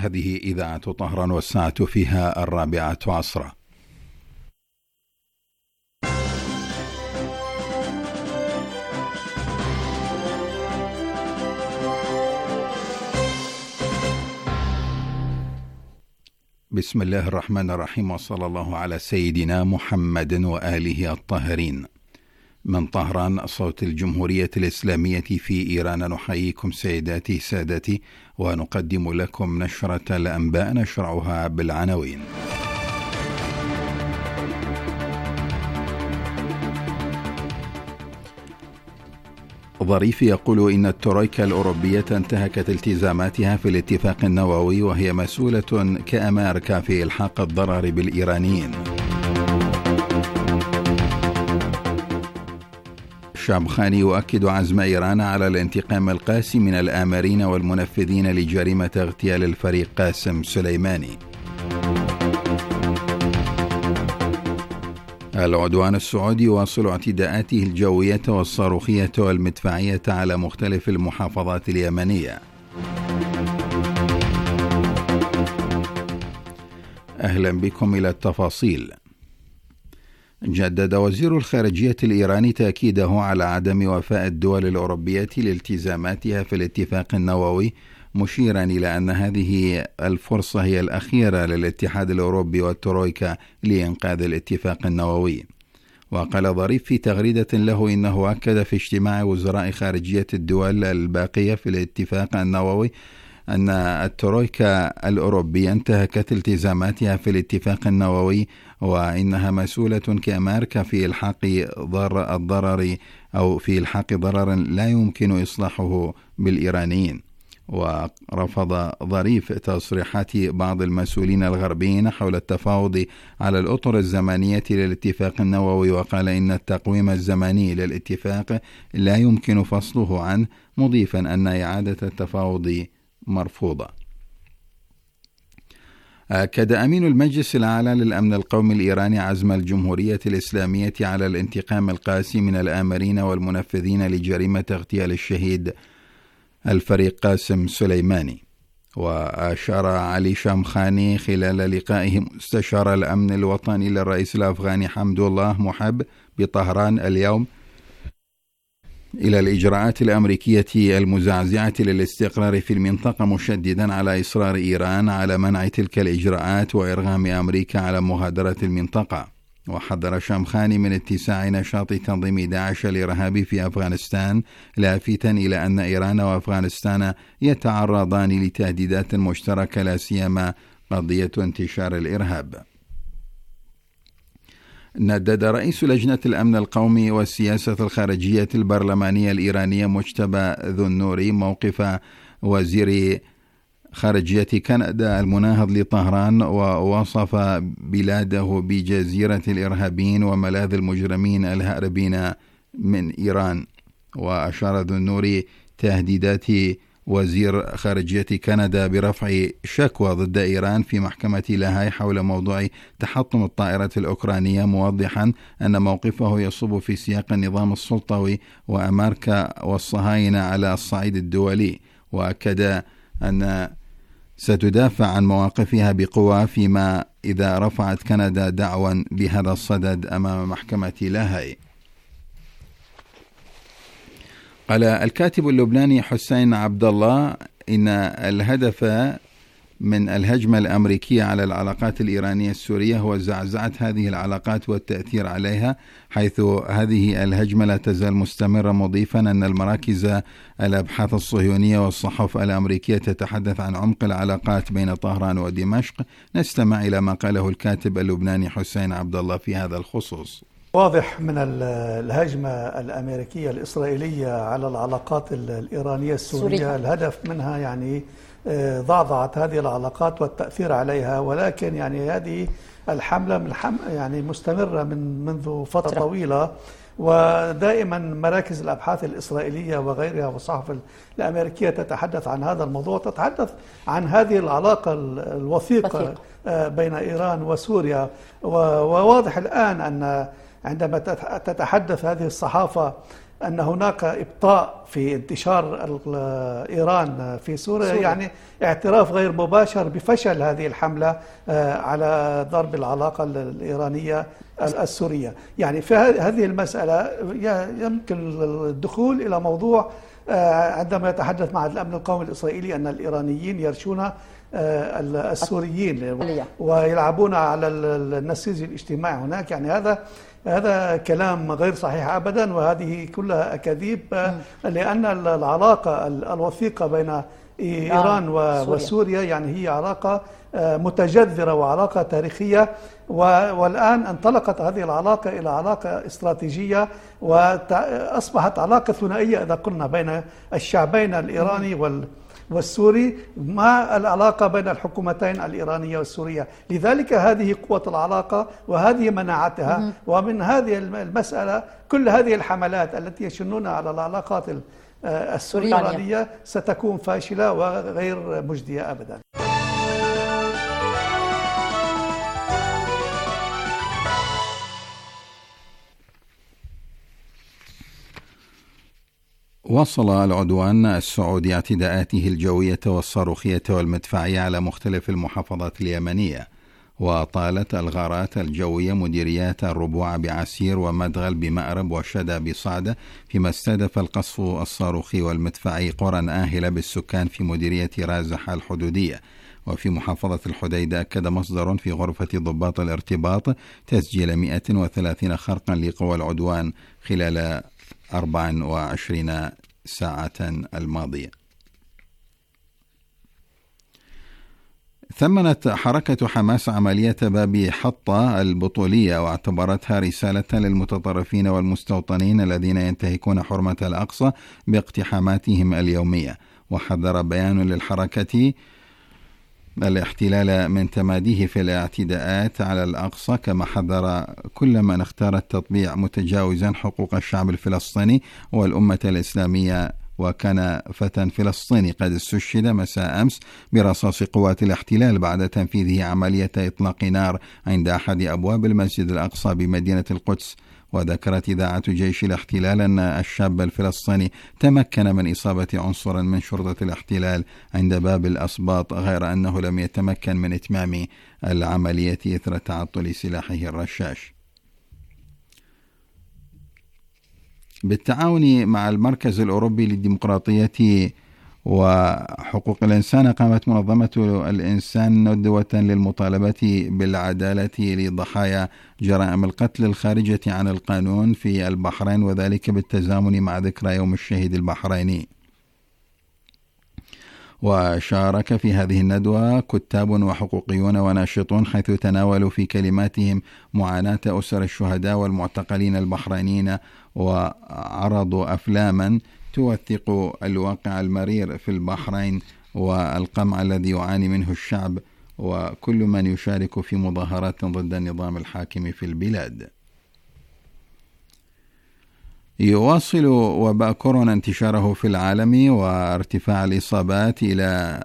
هذه إذاعة طهران والساعة فيها 4 عصرا. بسم الله الرحمن الرحيم، وصلى الله على سيدنا محمد وآله الطاهرين. من طهران صوت الجمهورية الإسلامية في إيران، نحييكم سيداتي سادتي ونقدم لكم نشرة الأنباء نشرعها بالعناوين. ظريف يقول إن الترويكا الأوروبية انتهكت التزاماتها في الاتفاق النووي، وهي مسؤولة كأمريكا في إلحاق الضرر بالإيرانيين. شامخاني يؤكد عزم إيران على الانتقام القاسي من الآمرين والمنفذين لجريمة اغتيال الفريق قاسم سليماني. العدوان السعودي يواصل اعتداءاته الجوية والصاروخية والمدفعية على مختلف المحافظات اليمنية. أهلا بكم إلى التفاصيل. جدد وزير الخارجية الإيراني تأكيده على عدم وفاء الدول الأوروبية لالتزاماتها في الاتفاق النووي، مشيرا إلى أن هذه الفرصة هي الأخيرة للاتحاد الأوروبي والترويكا لإنقاذ الاتفاق النووي. وقال ظريف في تغريدة له إنه أكد في اجتماع وزراء خارجية الدول الباقية في الاتفاق النووي أن الترويكا الأوروبية انتهكت التزاماتها في الاتفاق النووي، وإنها مسؤولة كأمريكا في إلحاق الضرر أو في إلحاق ضرر لا يمكن إصلاحه بالإيرانيين. ورفض ظريف تصريحات بعض المسؤولين الغربيين حول التفاوض على الأطر الزمنية للاتفاق النووي، وقال إن التقويم الزمني للاتفاق لا يمكن فصله عنه، مضيفا أن إعادة التفاوض مرفوضة. أكد أمين المجلس الأعلى للأمن القومي الإيراني عزم الجمهورية الإسلامية على الانتقام القاسي من الآمرين والمنفذين لجريمة اغتيال الشهيد الفريق قاسم سليماني. وأشار علي شامخاني خلال لقائه مستشار الأمن الوطني للرئيس الأفغاني حمد الله محب بطهران اليوم إلى الإجراءات الأمريكية المزعزعة للاستقرار في المنطقة، مشددا على إصرار إيران على منع تلك الإجراءات وإرغام أمريكا على مغادرة المنطقة. وحذر شامخاني من اتساع نشاط تنظيم داعش الإرهابي في أفغانستان، لافتا إلى أن إيران وأفغانستان يتعرضان لتهديدات مشتركة، لا سيما قضية انتشار الإرهاب. ندد رئيس لجنة الأمن القومي والسياسة الخارجية البرلمانية الإيرانية مجتبى ذو النوري موقف وزير خارجية كندا المناهض لطهران، ووصف بلاده بجزيرة الإرهابيين وملاذ المجرمين الهاربين من إيران. وأشار ذو النوري تهديدات وزير خارجية كندا برفع شكوى ضد إيران في محكمة لاهاي حول موضوع تحطم الطائرة الأوكرانية، موضحا أن موقفه يصب في سياق النظام السلطوي وأمريكا والصهاينة على الصعيد الدولي. وأكد أن ستدافع عن مواقفها بقوة فيما إذا رفعت كندا دعوى بهذا الصدد أمام محكمة لاهاي. قال الكاتب اللبناني حسين عبد الله إن الهدف من الهجمة الأمريكية على العلاقات الإيرانية السورية هو زعزعة هذه العلاقات والتأثير عليها، حيث هذه الهجمة لا تزال مستمرة، مضيفا أن المراكز الأبحاث الصهيونية والصحف الأمريكية تتحدث عن عمق العلاقات بين طهران ودمشق. نستمع إلى ما قاله الكاتب اللبناني حسين عبد الله في هذا الخصوص. واضح من الهجمة الأمريكية الإسرائيلية على العلاقات الإيرانية السورية الهدف منها يعني ضعضعة هذه العلاقات والتأثير عليها، ولكن يعني هذه الحملة يعني مستمرة منذ فترة طويلة، ودائما مراكز الأبحاث الإسرائيلية وغيرها والصحف الأمريكية تتحدث عن هذا الموضوع، تتحدث عن هذه العلاقة الوثيقة بين إيران وسوريا. وواضح الآن أن عندما تتحدث هذه الصحافة أن هناك إبطاء في انتشار إيران في سوريا يعني اعتراف غير مباشر بفشل هذه الحملة على ضرب العلاقة الإيرانية السورية. يعني في هذه المسألة يمكن الدخول إلى موضوع عندما يتحدث معهد الأمن القومي الإسرائيلي أن الإيرانيين يرشون السوريين ويلعبون على النسيج الاجتماعي هناك. يعني هذا كلام غير صحيح أبدا، وهذه كلها أكاذيب، لأن العلاقة الوثيقة بين إيران وسوريا يعني هي علاقة متجذرة وعلاقة تاريخية، والآن انطلقت هذه العلاقة إلى علاقة استراتيجية وأصبحت علاقة ثنائية إذا قلنا بين الشعبين الإيراني والسوري مع العلاقة بين الحكومتين الإيرانية والسورية. لذلك هذه قوة العلاقة وهذه مناعتها. ومن هذه المسألة كل هذه الحملات التي يشنونها على العلاقات السورية الإيرانية ستكون فاشلة وغير مجدية أبدا. واصل العدوان السعودي اعتداءاته الجوية والصاروخية والمدفعية على مختلف المحافظات اليمنية، وطالت الغارات الجوية مديريات الربوع بعسير ومدغل بمأرب وشدة بصعدة، فيما استهدف القصف الصاروخي والمدفعي قرى آهلة بالسكان في مديرية رازح الحدودية. وفي محافظة الحديدة أكد مصدر في غرفة ضباط الارتباط تسجيل 130 خرقا لقوى العدوان خلال 24 ساعة الماضية. ثمنت حركة حماس عملية باب حطة البطولية واعتبرتها رسالة للمتطرفين والمستوطنين الذين ينتهكون حرمة الأقصى باقتحاماتهم اليومية. وحذر بيان للحركة الاحتلال من تماديه في الاعتداءات على الأقصى، كما حذر كل من اختار التطبيع متجاوزا حقوق الشعب الفلسطيني والأمة الإسلامية. وكان فتى فلسطيني قد استشهد مساء أمس برصاص قوات الاحتلال بعد تنفيذه عملية إطلاق نار عند أحد أبواب المسجد الأقصى بمدينة القدس. وذكرت إذاعة جيش الاحتلال أن الشاب الفلسطيني تمكن من إصابة عنصر من شرطة الاحتلال عند باب الأسباط، غير أنه لم يتمكن من إتمام العملية إثر تعطل سلاحه الرشاش. بالتعاون مع المركز الأوروبي للديمقراطية وحقوق الإنسان، قامت منظمة الإنسان ندوة للمطالبة بالعدالة لضحايا جرائم القتل الخارجة عن القانون في البحرين، وذلك بالتزامن مع ذكرى يوم الشهيد البحريني. وشارك في هذه الندوة كتاب وحقوقيون وناشطون، حيث تناولوا في كلماتهم معاناة أسر الشهداء والمعتقلين البحرينيين، وعرضوا أفلاما توثق الواقع المرير في البحرين والقمع الذي يعاني منه الشعب وكل من يشارك في مظاهرات ضد النظام الحاكم في البلاد. يواصل وباء كورونا انتشاره في العالم، وارتفاع الإصابات إلى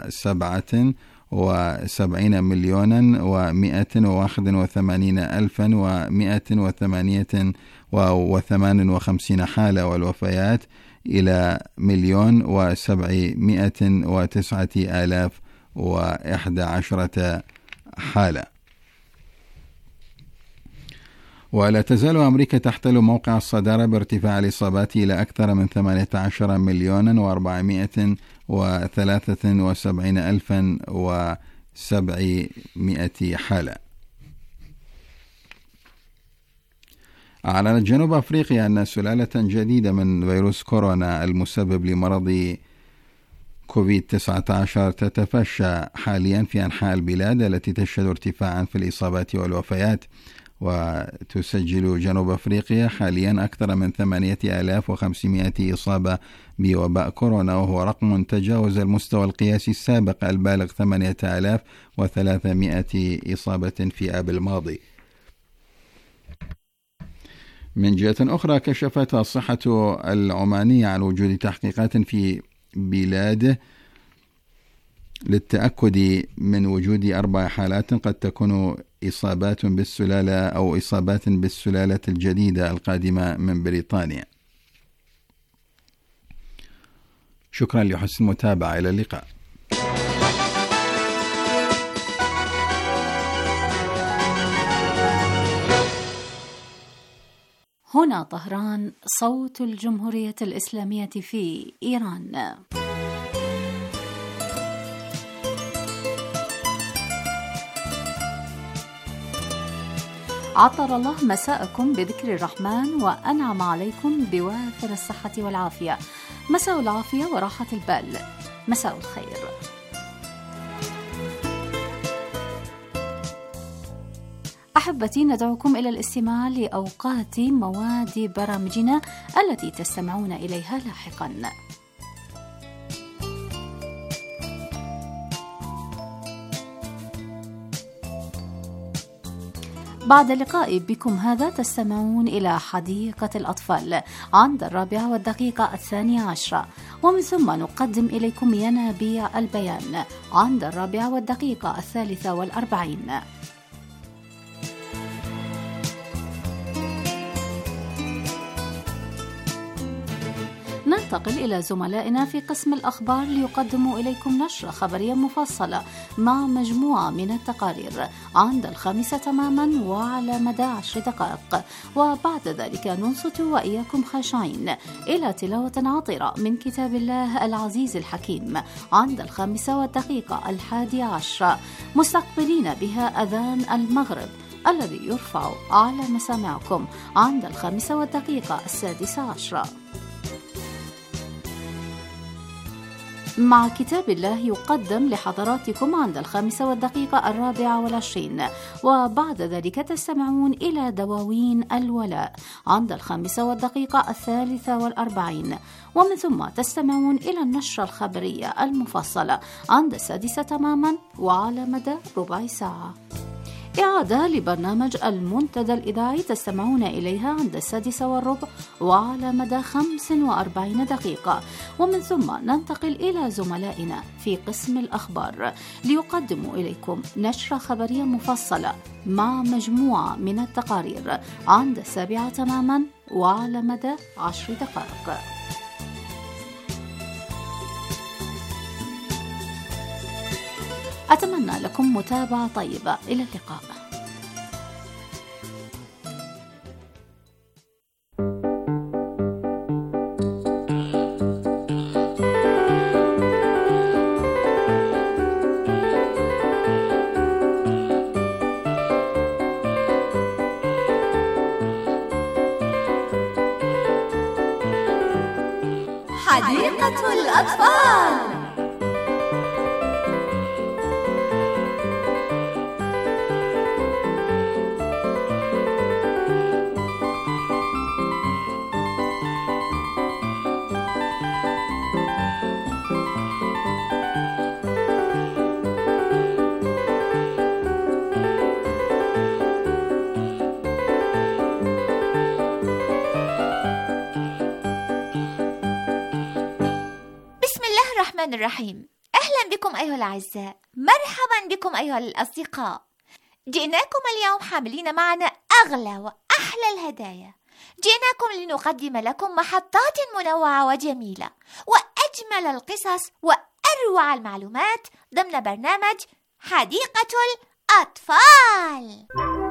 77,181,158 حالة، والوفيات إلى 1,709,011 حالة. ولا تزال أمريكا تحتل موقع الصدارة بارتفاع الإصابات إلى أكثر من 18,473,700 حالة. أعلنت جنوب أفريقيا أن سلالة جديدة من فيروس كورونا المسبب لمرض كوفيد-19 تتفشى حاليا في أنحاء البلاد التي تشهد ارتفاعا في الإصابات والوفيات. وتسجل جنوب أفريقيا حاليا أكثر من 8,500 إصابة بوباء كورونا، وهو رقم تجاوز المستوى القياسي السابق البالغ 8,300 إصابة في آب الماضي. من جهة أخرى، كشفت الصحة العمانية عن وجود تحقيقات في بلاده للتأكد من وجود 4 حالات قد تكون إصابات بالسلالة الجديدة القادمة من بريطانيا. شكرا لحسن المتابعة، إلى اللقاء. هنا طهران، صوت الجمهورية الإسلامية في إيران. عطر الله مساءكم بذكر الرحمن وأنعم عليكم بوافر الصحة والعافية. مساء العافية وراحة البال، مساء الخير. أحبتي، ندعوكم إلى الاستماع لأوقات مواد برامجنا التي تستمعون إليها لاحقا. بعد اللقاء بكم هذا تستمعون إلى حديقة الأطفال عند 4:12، ومن ثم نقدم إليكم ينابيع البيان عند 4:43. ننتقل إلى زملائنا في قسم الأخبار ليقدموا إليكم نشرة خبرية مفصلة مع مجموعة من التقارير عند 5 تماما وعلى مدى 10 دقائق، وبعد ذلك ننصت وإياكم خاشعين إلى تلاوة عطرة من كتاب الله العزيز الحكيم عند 5:11، مستقبلين بها أذان المغرب الذي يرفع على مسامعكم عند 5:16. مع كتاب الله يقدم لحضراتكم عند 5:24، وبعد ذلك تستمعون إلى دواوين الولاء عند 5:43، ومن ثم تستمعون إلى النشرة الخبرية المفصلة عند 6 تماما وعلى مدى ربع ساعة. إعادة لبرنامج المنتدى الإذاعي تستمعون إليها عند 6:15 وعلى مدى 45 دقيقة، ومن ثم ننتقل إلى زملائنا في قسم الأخبار ليقدموا إليكم نشرة خبرية مفصلة مع مجموعة من التقارير عند 7 تماما وعلى مدى 10 دقائق. أتمنى لكم متابعة طيبة، إلى اللقاء. حديقة الأطفال. الرحيم. أهلا بكم أيها الأعزاء، مرحبا بكم أيها الأصدقاء. جئناكم اليوم حاملين معنا أغلى وأحلى الهدايا. جئناكم لنقدم لكم محطات منوعة وجميلة وأجمل القصص وأروع المعلومات ضمن برنامج حديقة الأطفال.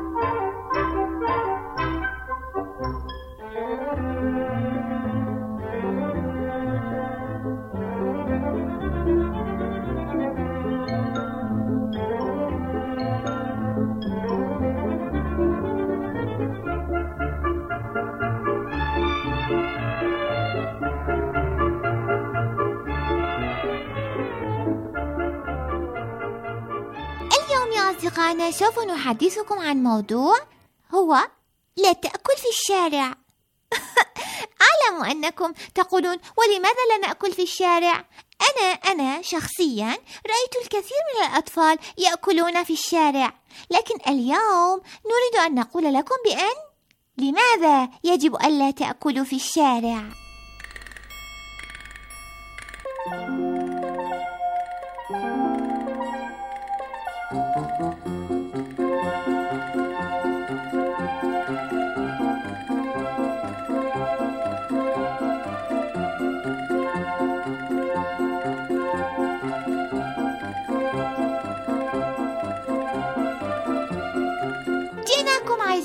أصدقائنا، سوف نحدثكم عن موضوع هو لا تأكل في الشارع. أعلم أنكم تقولون ولماذا لا نأكل في الشارع؟ أنا شخصيا رأيت الكثير من الأطفال يأكلون في الشارع، لكن اليوم نريد أن نقول لكم لماذا يجب ألا تأكلوا في الشارع.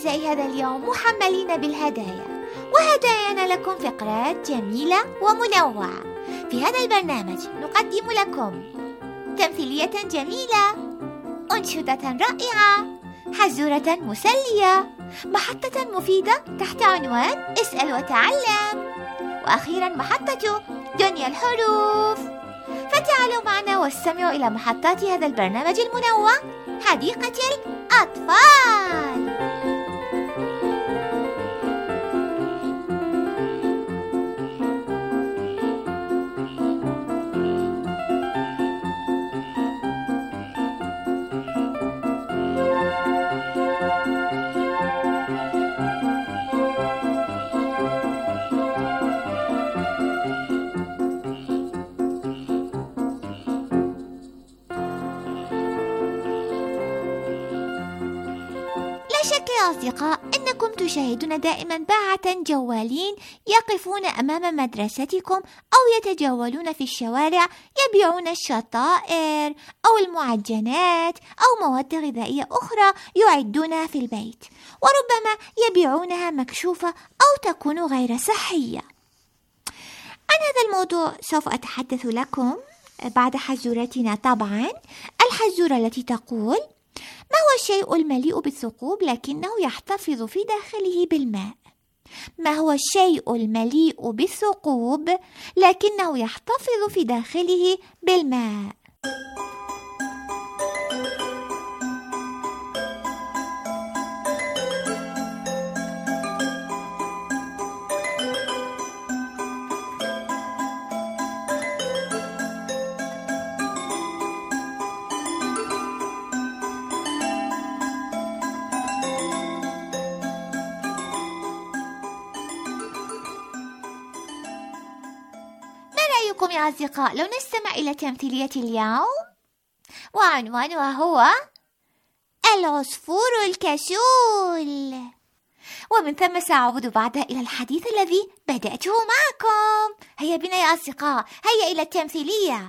مساء هذا اليوم محملين بالهدايا، وهدايانا لكم فقرات جميلة ومنوعة. في هذا البرنامج نقدم لكم تمثيلية جميلة، أنشودة رائعة، حزورة مسلية، محطة مفيدة تحت عنوان اسأل وتعلم، وأخيرا محطة دنيا الحروف. فتعالوا معنا واستمعوا إلى محطات هذا البرنامج المنوع، حديقة الأطفال. شك يا أصدقاء أنكم تشاهدون دائما باعة جوالين يقفون أمام مدرستكم أو يتجولون في الشوارع يبيعون الشطائر أو المعجنات أو مواد غذائية أخرى يعدونها في البيت، وربما يبيعونها مكشوفة أو تكون غير صحية. عن هذا الموضوع سوف أتحدث لكم بعد حزورتنا. طبعا الحزورة التي تقول: ما هو الشيء المليء بالثقوب لكنه يحتفظ في داخله بالماء؟ ما هو الشيء المليء بالثقوب لكنه يحتفظ في داخله بالماء؟ رأيكم يا أصدقاء لو نستمع إلى تمثيلية اليوم، وعنوانها هو العصفور الكسول، ومن ثم سأعود بعدها إلى الحديث الذي بدأته معكم. هيا بنا يا أصدقاء، هيا إلى التمثيلية.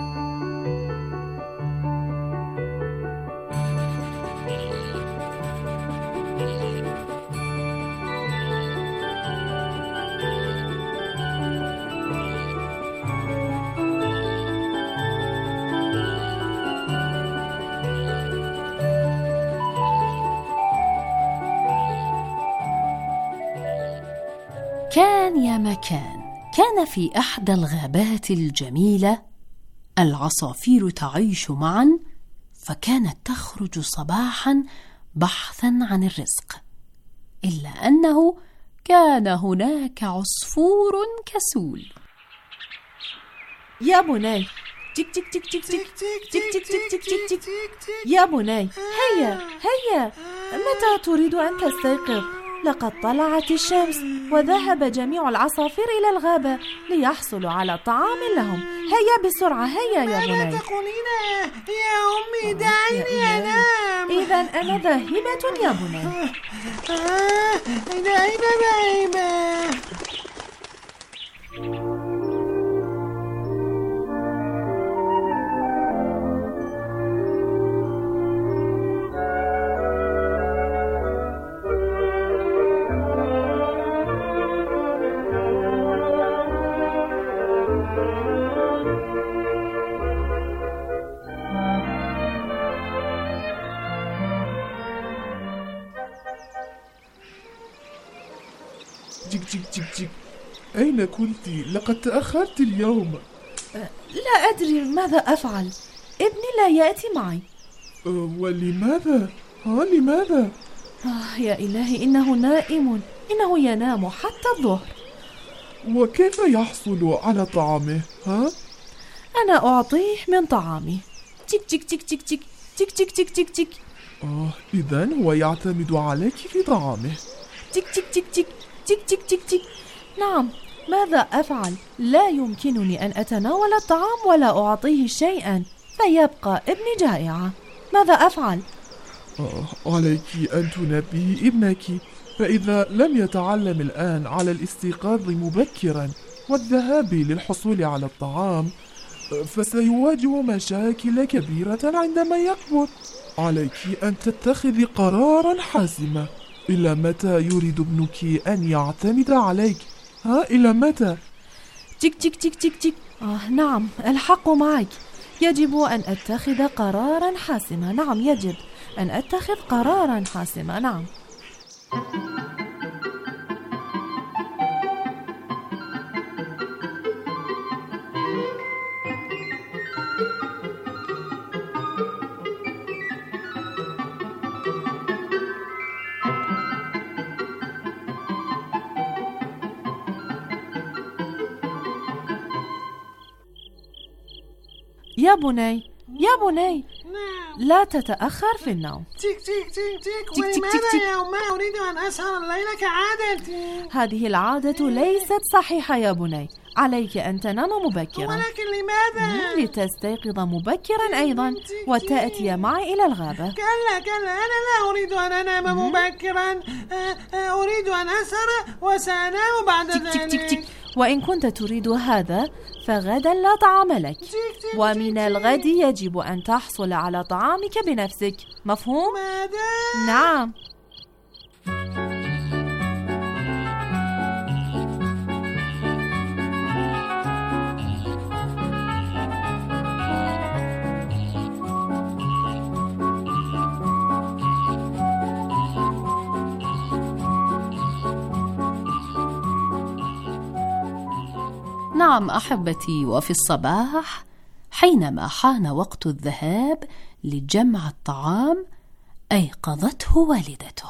كان يا مكان، كان في إحدى الغابات الجميلة العصافير تعيش معا، فكانت تخرج صباحا بحثا عن الرزق، إلا أنه كان هناك عصفور كسول. يا بني، تك تك تك تك تك تك تك تك تك تك. يا بني، هيا متى تريد أن تستيقظ؟ لقد طلعت الشمس وذهب جميع العصافير إلى الغابة ليحصلوا على طعام لهم. هيا بسرعة، هيا يا بني. ماذا تقولين يا أمي؟ دعيني أنام. إذا أنا ذاهبة يا بني. ذاهبة. جيك أين كنت؟ لقد تأخرت اليوم. لا أدري ماذا أفعل، ابني لا يأتي معي. ولماذا؟ لماذا؟ يا إلهي، إنه نائم، إنه ينام حتى الظهر. وكيف يحصل على طعامه؟ أنا أعطيه من طعامي. تك تك تك تك تك تك تك تك تك تك. إذن هو يعتمد عليك في طعامه. تك تك تك تك تك تك تك تك. نعم، ماذا أفعل؟ لا يمكنني أن أتناول الطعام ولا أعطيه شيئا، فيبقى ابني جائعا. ماذا أفعل؟ عليك أن تنبهي ابنك، فإذا لم يتعلم الآن على الاستيقاظ مبكرا والذهاب للحصول على الطعام فسيواجه مشاكل كبيرة عندما يكبر. عليك أن تتخذي قرارا حاسما. إلى متى يريد ابنك أن يعتمد عليك؟ إلى متى؟ تيك تيك تيك تيك تيك. نعم، الحق معك. يجب أن أتخذ قرارا حاسما. نعم، يجب أن أتخذ قرارا حاسما. نعم. يا بني، يا بني، لا تتأخر في النوم. تيك تيك تيك تيك. ولماذا يا أماه أريد أن أسهر الليل كعادتي؟ هذه العادة ليست صحيحة يا بني. عليك أن تنام مبكرا. ولكن لماذا؟ لتستيقظ مبكرا أيضا وتأتي معي إلى الغابة. كلا كلا، أنا لا أريد أن أنام مبكرا. أريد أن أسهر وسأنام بعد ذلك. وإن كنت تريد هذا فغدا لا طعام لك، ومن الغد يجب أن تحصل على طعامك بنفسك. مفهوم؟ ماذا؟ نعم. نعم أحبتي، وفي الصباح حينما حان وقت الذهاب لجمع الطعام أيقظته والدته.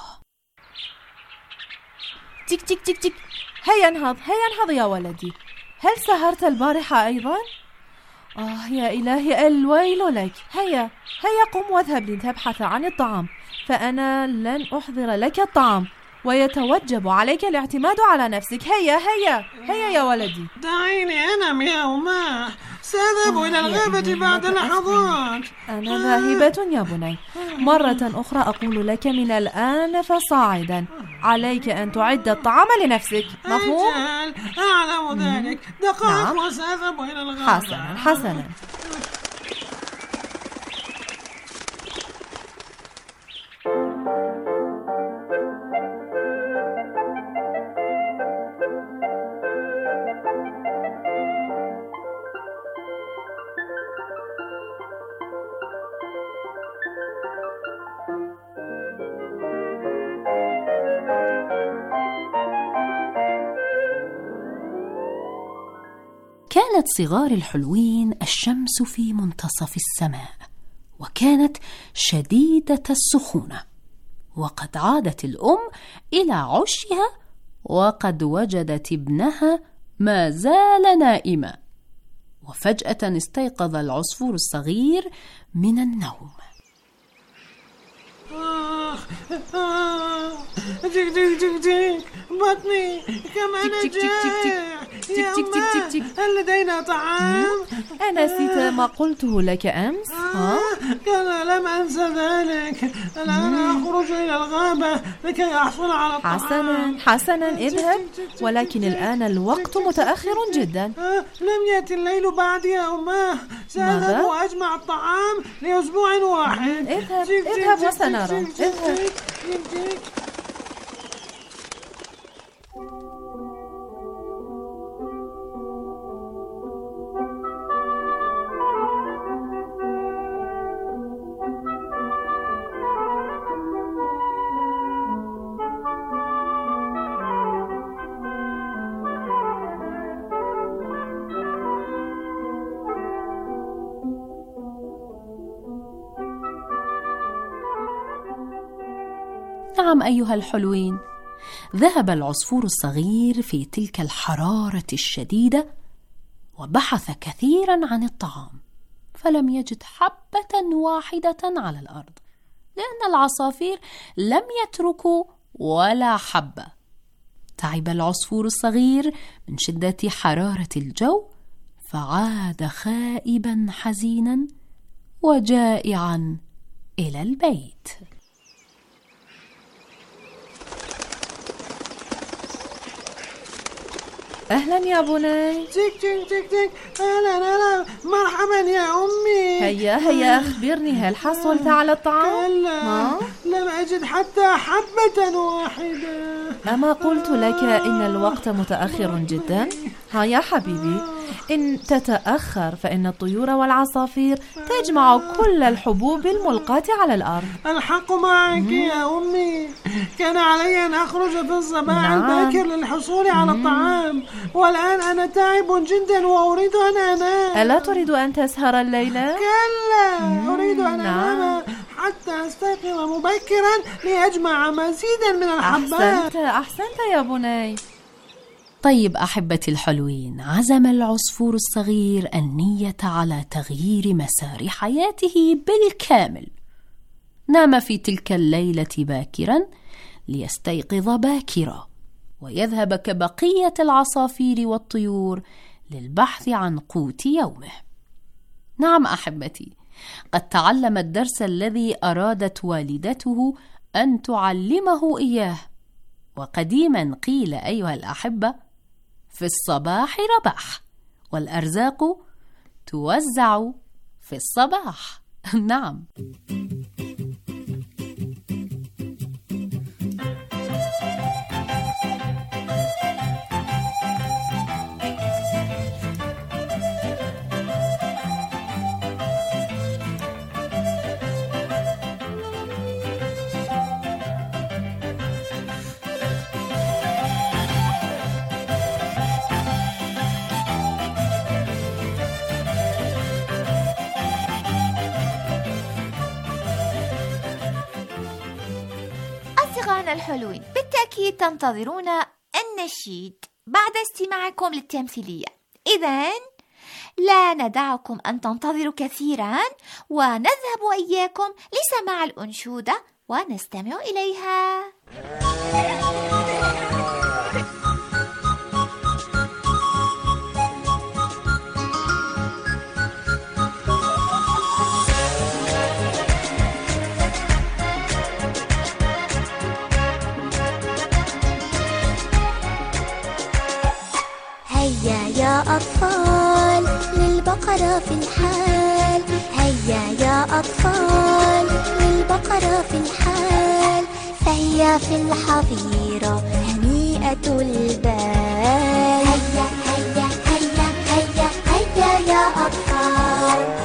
تيك تيك تيك تيك. هيا انهض، هيا انهض يا ولدي. هل سهرت البارحة أيضا؟ يا إلهي، الويل لك. هيا قم واذهب لتبحث عن الطعام، فأنا لن أحضر لك الطعام، ويتوجب عليك الاعتماد على نفسك. هيا يا ولدي. دعيني أنام يا أماه، سأذهب إلى الغابة بعد لحظات. أنا ذاهبة يا بني. مرة أخرى أقول لك من الآن فصاعدا عليك أن تعد الطعام لنفسك. مفهوم؟ أعلم ذلك. دقائق وسأذهب إلى الغابة. حسنا. كانت صغار الحلوين الشمس في منتصف السماء، وكانت شديدة السخونة، وقد عادت الأم إلى عشها وقد وجدت ابنها ما زال نائما. وفجأة استيقظ العصفور الصغير من النوم. تيك تيك تيك تيك. بطني كم أنا جائع. يا أماه، هل لدينا طعام؟ أنسيت ما قلته لك أمس؟ كلا، لم أنسى ذلك. الآن أخرج إلى الغابة لكي أحصل على الطعام. حسنا اذهب، ولكن الآن الوقت متأخر جدا. لم يأتي الليل بعد يا أماه. سأذهب وأجمع الطعام لأسبوع واحد. اذهب وسنرى. اذهب. نعم أيها الحلوين، ذهب العصفور الصغير في تلك الحرارة الشديدة وبحث كثيرا عن الطعام، فلم يجد حبة واحدة على الأرض، لأن العصافير لم يتركوا ولا حبة. تعب العصفور الصغير من شدة حرارة الجو، فعاد خائبا حزينا وجائعا إلى البيت. أهلا يا بني. تيك تيك تيك تيك. أهلا مرحبا يا أمي. هيا أخبرني، هل حصلت على الطعام؟ كلا، لا ولم أجد حتى حبة واحدة. أما قلت لك إن الوقت متأخر جدا؟ ها يا حبيبي، إن تتأخر فإن الطيور والعصافير تجمع كل الحبوب الملقاة على الأرض. الحق معك يا أمي، كان علي أن أخرج في الصباح الباكر للحصول على الطعام، والآن أنا تعب جدا وأريد أن أنام. ألا تريد أن تسهر الليلة؟ كلا، أريد أن أنام حتى أستيقظ مبكرا لأجمع مزيدا من الحبات. أحسنت يا بني. طيب أحبتي الحلوين، عزم العصفور الصغير النية على تغيير مسار حياته بالكامل. نام في تلك الليلة باكرا ليستيقظ باكرا ويذهب كبقية العصافير والطيور للبحث عن قوت يومه. نعم أحبتي، قد تعلم الدرس الذي أرادت والدته أن تعلمه إياه. وقديما قيل أيها الأحبة: في الصباح رباح، والأرزاق توزع في الصباح. نعم. أصدقائنا الحلوين، بالتأكيد تنتظرون النشيد بعد استماعكم للتمثيلية. إذن لا ندعكم أن تنتظروا كثيرا، ونذهب إياكم لسماع الأنشودة ونستمع إليها. هيا يا أطفال للبقرة في الحال، هيا يا أطفال للبقرة في الحال، فهي في الحظيرة هنيئة البال. هيا هيا هيا هيا هيا يا أطفال.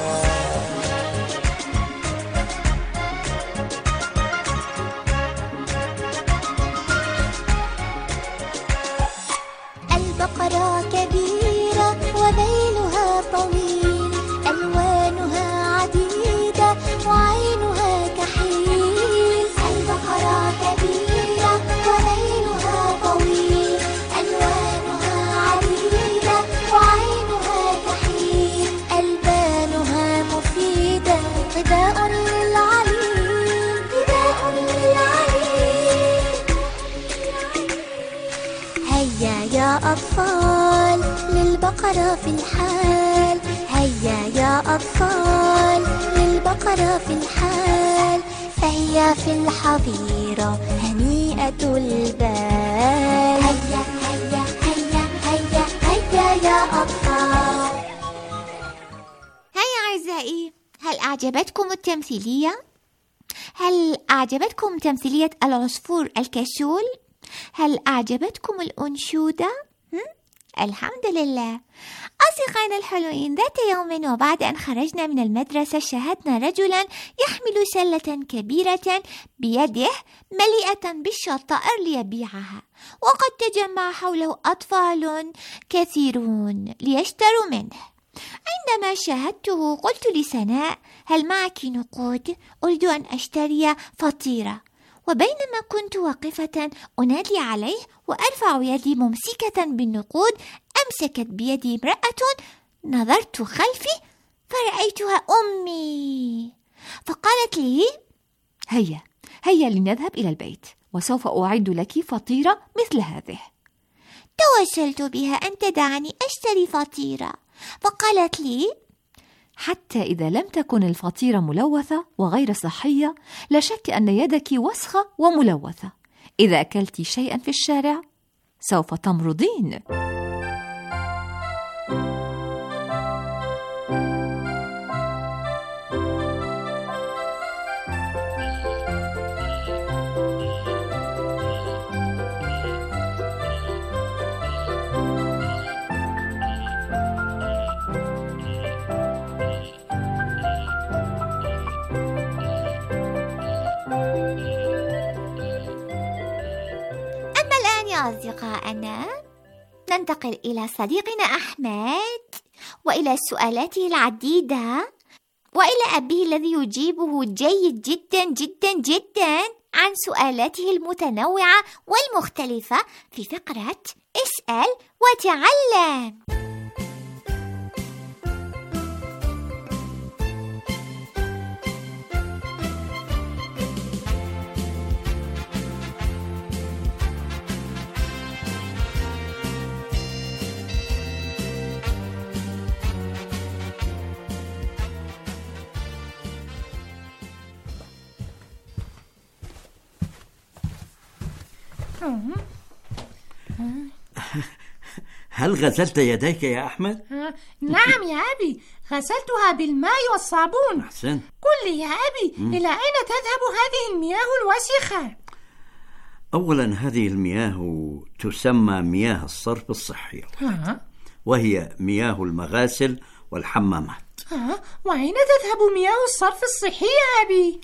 البقرة كبيرة وذيلها طويل، ألوانها عديدة وعينها كحيل. البقرة كبيرة وذيلها طويل، ألوانها عديدة وعينها كحيل. ألبانها مفيدة غذاء للعليل، غذاء للعليل. هيا يا أطفال للبقرة في الحال، هيا يا أطفال للبقرة في الحال، فهي في الحظيرة هنيئة البال. هيا هيا هيا هيا هيا يا أطفال. هيا أعزائي، هل أعجبتكم التمثيلية؟ هل أعجبتكم تمثيلية العصفور الكسول؟ هل أعجبتكم الأنشودة؟ الحمد لله. أصدقائنا الحلوين، ذات يوم وبعد أن خرجنا من المدرسة شاهدنا رجلا يحمل سلة كبيرة بيده مليئة بالشطائر ليبيعها، وقد تجمع حوله أطفال كثيرون ليشتروا منه. عندما شاهدته قلت لسناء: هل معك نقود؟ أريد أن أشتري فطيرة. وبينما كنت واقفة أنادي عليه وأرفع يدي ممسكة بالنقود، أمسكت بيدي امرأة. نظرت خلفي فرأيتها أمي، فقالت لي: هيا لنذهب إلى البيت وسوف أعد لك فطيرة مثل هذه. توسلت بها أن تدعني أشتري فطيرة، فقالت لي: حتى إذا لم تكن الفطيرة ملوثة وغير صحية، لا شك أن يدك وسخة وملوثة. إذا أكلت شيئا في الشارع سوف تمرضين. ننتقل إلى صديقنا أحمد وإلى سؤالاته العديدة وإلى أبيه الذي يجيبه جيد جدا جدا جدا عن سؤالاته المتنوعة والمختلفة في فقرة اسأل وتعلم. هل غسلت يديك يا أحمد؟ نعم يا أبي، غسلتها بالماء والصابون. أحسن. قل لي يا أبي، إلى أين تذهب هذه المياه الوسخة؟ أولا هذه المياه تسمى مياه الصرف الصحي، وهي مياه المغاسل والحمامات. وأين تذهب مياه الصرف الصحي يا أبي؟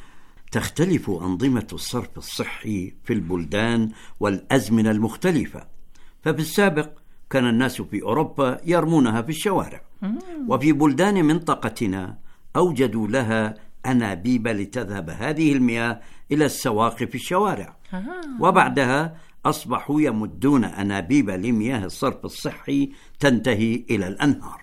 تختلف أنظمة الصرف الصحي في البلدان والأزمنة المختلفة، ففي السابق كان الناس في أوروبا يرمونها في الشوارع، وفي بلدان منطقتنا أوجدوا لها أنابيب لتذهب هذه المياه إلى السواقي في الشوارع، وبعدها أصبحوا يمدون أنابيب لمياه الصرف الصحي تنتهي إلى الأنهار.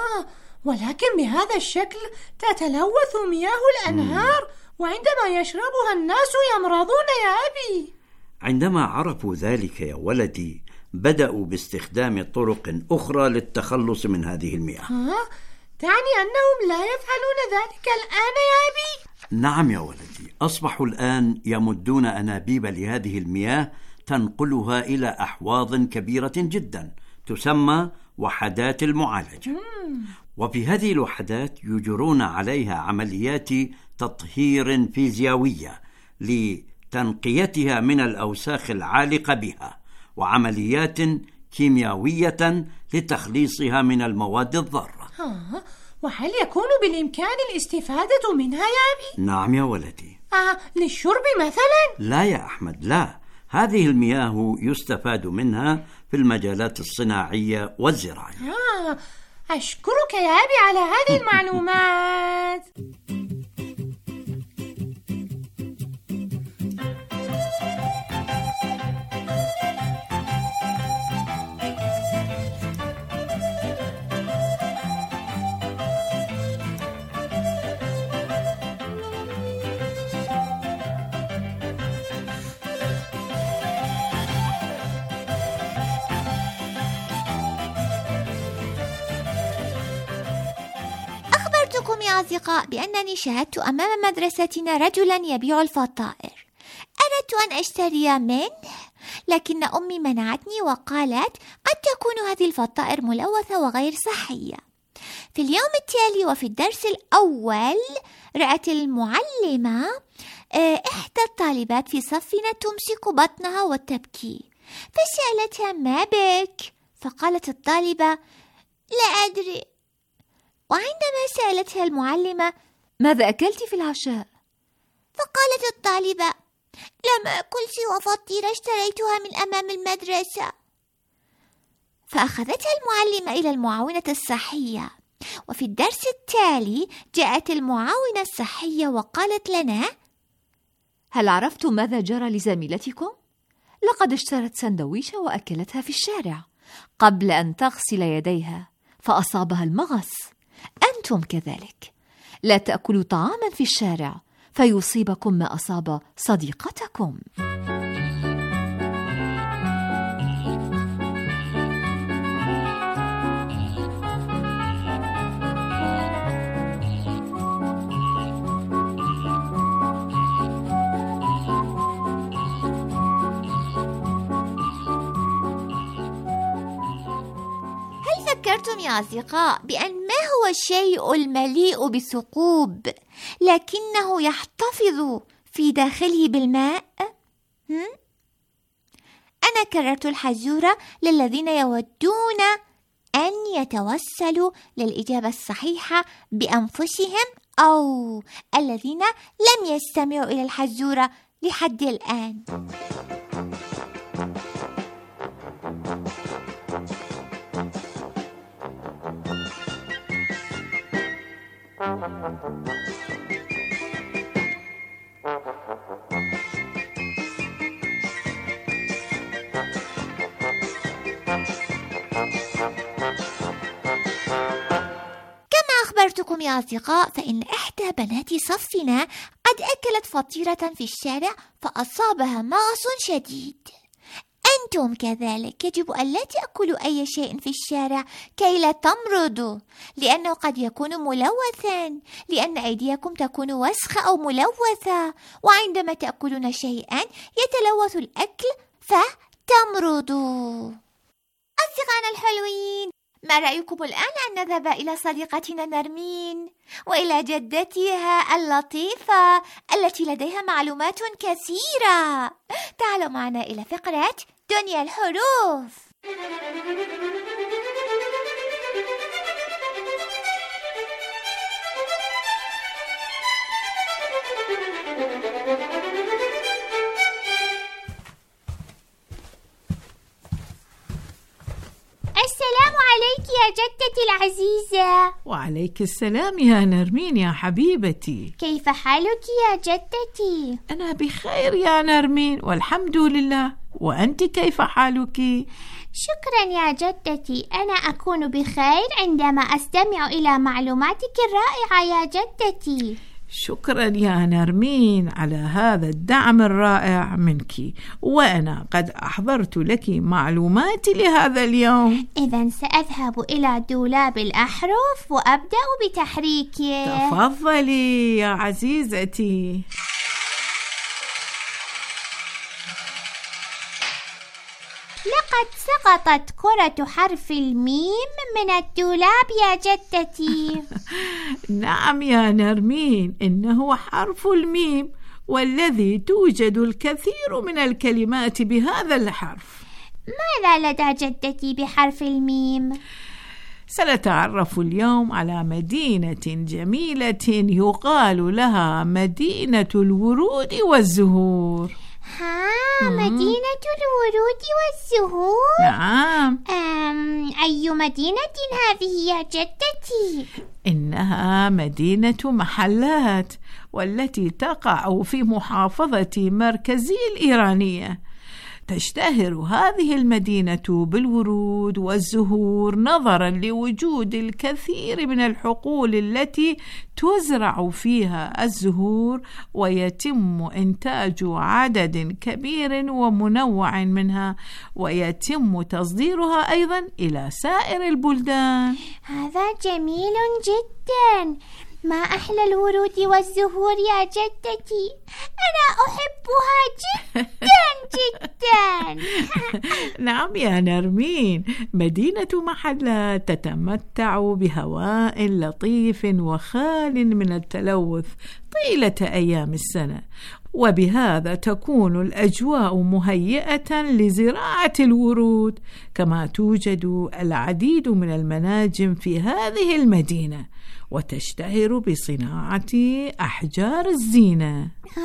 ولكن بهذا الشكل تتلوث مياه الأنهار، وعندما يشربها الناس يمرضون يا أبي. عندما عرفوا ذلك يا ولدي بدأوا باستخدام طرق أخرى للتخلص من هذه المياه. تعني أنهم لا يفعلون ذلك الآن يا أبي؟ نعم يا ولدي، أصبحوا الآن يمدون أنابيب لهذه المياه تنقلها إلى أحواض كبيرة جدا تسمى وحدات المعالجة، وفي هذه الوحدات يجرون عليها عمليات تطهير فيزيائية لتنقيتها من الأوساخ العالقة بها، وعمليات كيميائية لتخليصها من المواد الضارة. وهل يكون بالإمكان الاستفادة منها يا أبي؟ نعم يا ولدي. للشرب مثلا؟ لا يا أحمد، لا، هذه المياه يستفاد منها في المجالات الصناعية والزراعية. أشكرك يا أبي على هذه المعلومات. أخبرتكم يا أصدقاء بأنني شاهدت أمام مدرستنا رجلا يبيع الفطائر. أردت أن أشتري منه، لكن أمي منعتني وقالت قد تكون هذه الفطائر ملوثة وغير صحية. في اليوم التالي وفي الدرس الأول رأت المعلمة إحدى الطالبات في صفنا تمسك بطنها وتبكي، فسألتها ما بك؟ فقالت الطالبة لا أدري. وعندما سألتها المعلمة ماذا أكلت في العشاء؟ فقالت الطالبة لم أكل سوى فطيرة اشتريتها من أمام المدرسة. فأخذتها المعلمة إلى المعاونة الصحية، وفي الدرس التالي جاءت المعاونة الصحية وقالت لنا هل عرفتم ماذا جرى لزميلتكم؟ لقد اشترت سندويشة وأكلتها في الشارع قبل أن تغسل يديها فأصابها المغص. أنتم كذلك، لا تأكلوا طعاما في الشارع فيصيبكم ما أصاب صديقتكم. فكرتم يا أصدقاء بأن ما هو الشيء المليء بالثقوب لكنه يحتفظ في داخله بالماء؟ أنا كررت الحزورة للذين يودون أن يتوصلوا للإجابة الصحيحة بأنفسهم أو الذين لم يستمعوا إلى الحزورة لحد الآن. أخبرتكم يا أصدقاء، فإن إحدى بنات صفنا قد أكلت فطيرة في الشارع فأصابها مغص شديد. أنتم كذلك يجب أن لا تأكلوا أي شيء في الشارع كي لا تمرضوا، لأنه قد يكون ملوثا، لأن أيديكم تكون وسخة أو ملوثة، وعندما تأكلون شيئا يتلوث الأكل فتمرضوا. أصدقائنا الحلوين، ما رأيكم الآن أن نذهب إلى صديقتنا نرمين وإلى جدتها اللطيفة التي لديها معلومات كثيرة؟ تعالوا معنا إلى فقرة دنيا الحروف. السلام عليك يا جدتي العزيزة. وعليك السلام يا نرمين يا حبيبتي. كيف حالك يا جدتي؟ أنا بخير يا نرمين والحمد لله، وأنت كيف حالك؟ شكرا يا جدتي، أنا أكون بخير عندما أستمع إلى معلوماتك الرائعة يا جدتي. شكرا يا نرمين على هذا الدعم الرائع منك، وأنا قد أحضرت لك معلوماتي لهذا اليوم. إذن سأذهب إلى دولاب الأحرف وأبدأ بتحريكه. تفضلي يا عزيزتي. لقد سقطت كرة حرف الميم من الدولاب يا جدتي. نعم يا نرمين، إنه حرف الميم، والذي توجد الكثير من الكلمات بهذا الحرف. ماذا لدى جدتي بحرف الميم؟ سنتعرف اليوم على مدينة جميلة يقال لها مدينة الورود والزهور. مدينة الورود والزهور؟ نعم. أي مدينة هذه يا جدتي؟ إنها مدينة محلات، والتي تقع في محافظة مركزي الإيرانية. تشتهر هذه المدينة بالورود والزهور نظرا لوجود الكثير من الحقول التي تزرع فيها الزهور، ويتم إنتاج عدد كبير ومنوع منها، ويتم تصديرها أيضا إلى سائر البلدان. هذا جميل جدا. ما أحلى الورود والزهور يا جدتي، أنا أحبها جدا جدا. نعم يا نرمين، مدينة محلات تتمتع بهواء لطيف وخال من التلوث طيلة أيام السنة، وبهذا تكون الأجواء مهيئة لزراعة الورود، كما توجد العديد من المناجم في هذه المدينة، وتشتهر بصناعة أحجار الزينة.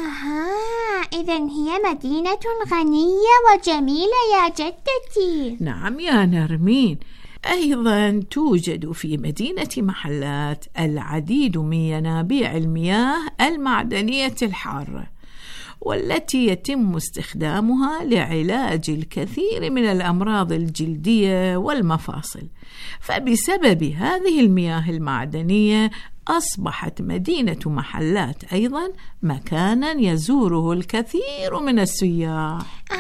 إذن هي مدينة غنية وجميلة يا جدتي. نعم يا نرمين، أيضا توجد في مدينة محلات العديد من ينابيع المياه المعدنية الحارة، والتي يتم استخدامها لعلاج الكثير من الأمراض الجلدية والمفاصل. فبسبب هذه المياه المعدنية أصبحت مدينة محلات أيضا مكانا يزوره الكثير من السياح.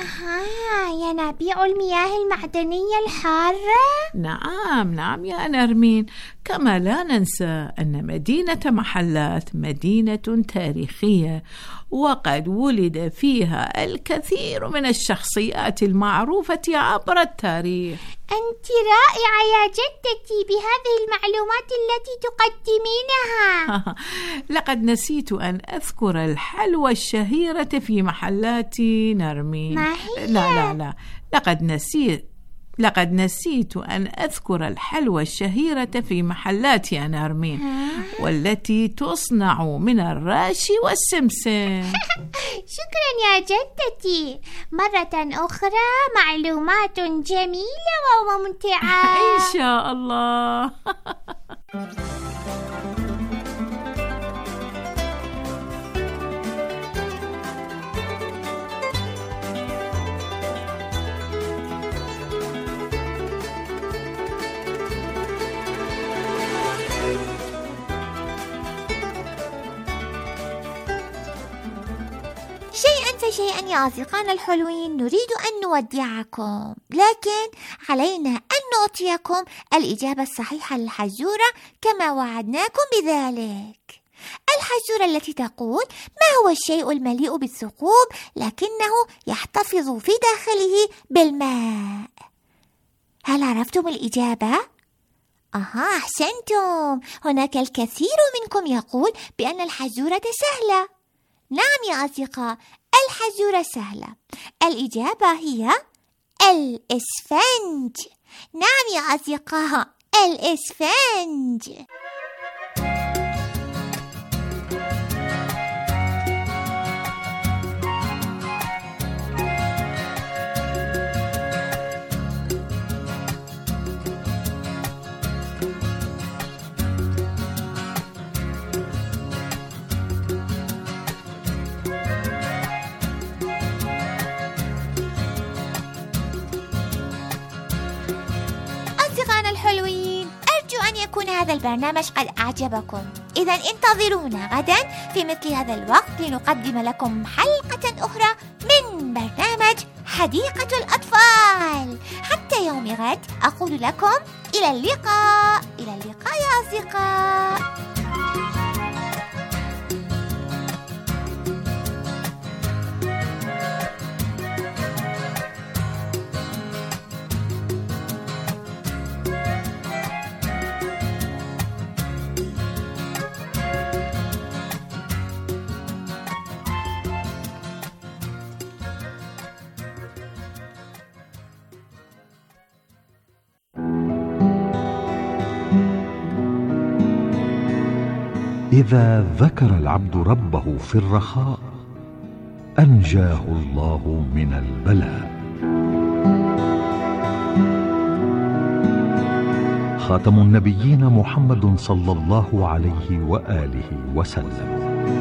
ينابيع المياه المعدنية الحارة؟ نعم يا نرمين. كما لا ننسى أن مدينة محلات مدينة تاريخية، وقد ولد فيها الكثير من الشخصيات المعروفة عبر التاريخ. أنت رائعة يا جدتي بهذه المعلومات التي تقدمينها. لقد نسيت أن أذكر الحلوى الشهيرة في محلات نرمين. ما هي؟ لا لقد نسيت أن أذكر الحلوى الشهيرة في محلات يا نرمين، والتي تصنع من الراشي والسمسم. شكرا يا جدتي، مرة أخرى معلومات جميلة وممتعة. إن شاء الله. ننسى شيئا يا أصدقائنا الحلوين، نريد أن نودعكم، لكن علينا أن نعطيكم الإجابة الصحيحة للحزورة كما وعدناكم بذلك. الحزورة التي تقول: ما هو الشيء المليء بالثقوب لكنه يحتفظ في داخله بالماء؟ هل عرفتم الإجابة؟ أحسنتم. هناك الكثير منكم يقول بأن الحزورة سهلة. نعم يا أصدقاء، الحزورة سهلة. الإجابة هي الإسفنج. نعم يا أصدقاء، الإسفنج. أصدقائنا الحلوين، أرجو أن يكون هذا البرنامج قد أعجبكم. إذا انتظرونا غدا في مثل هذا الوقت لنقدم لكم حلقة أخرى من برنامج حديقة الأطفال. حتى يوم غد أقول لكم إلى اللقاء. إلى اللقاء يا أصدقاء. إذا ذكر العبد ربه في الرخاء أنجاه الله من البلاء. خاتم النبيين محمد صلى الله عليه وآله وسلم.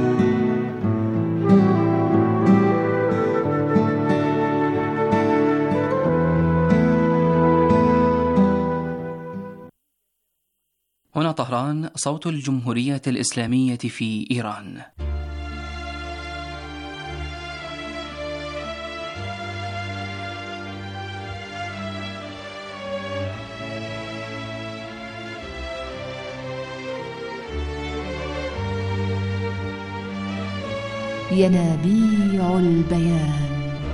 هنا طهران، صوت الجمهورية الإسلامية في إيران. ينابيع البيان.